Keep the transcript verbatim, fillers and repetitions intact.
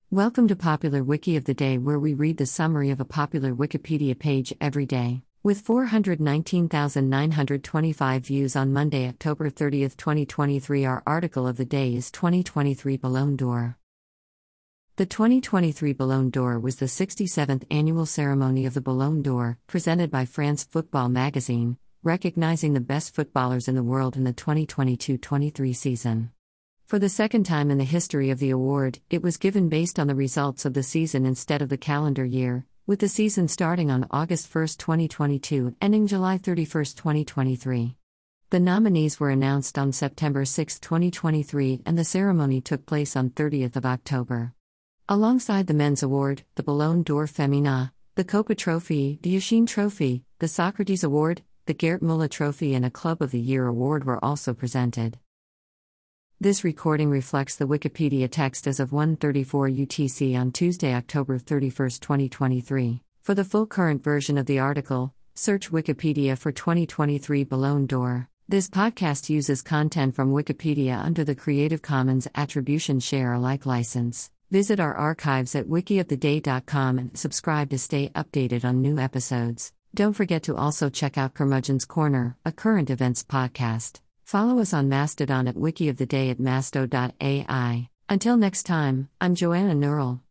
Welcome to Popular Wiki of the Day, where we read the summary of a popular Wikipedia page every day. With four hundred nineteen thousand nine hundred twenty-five views on Monday, October thirtieth, twenty twenty-three, our article of the day is twenty twenty-three Ballon d'Or. The twenty twenty-three Ballon d'Or was the sixty-seventh annual ceremony of the Ballon d'Or, presented by France Football magazine, recognizing the best footballers in the world in the twenty twenty-two twenty-three season. For the second time in the history of the award, it was given based on the results of the season instead of the calendar year, with the season starting on August first, twenty twenty-two, ending July thirty-first, twenty twenty-three. The nominees were announced on September sixth, twenty twenty-three, and the ceremony took place on thirtieth of October. Alongside the men's award, the Ballon d'Or Féminin, the Copa Trophy, the Yashin Trophy, the Socrates Award, the Gert Müller Trophy, and a Club of the Year award were also presented. This recording reflects the Wikipedia text as of one thirty-four U T C on Tuesday, October thirty-first, twenty twenty-three. For the full current version of the article, search Wikipedia for twenty twenty-three Ballon d'Or. This podcast uses content from Wikipedia under the Creative Commons Attribution Share Alike license. Visit our archives at wiki of the day dot com and subscribe to stay updated on new episodes. Don't forget to also check out Curmudgeon's Corner, a current events podcast. Follow us on Mastodon at Wiki of the Day at masto dot A I. Until next time, I'm Joanna Neural.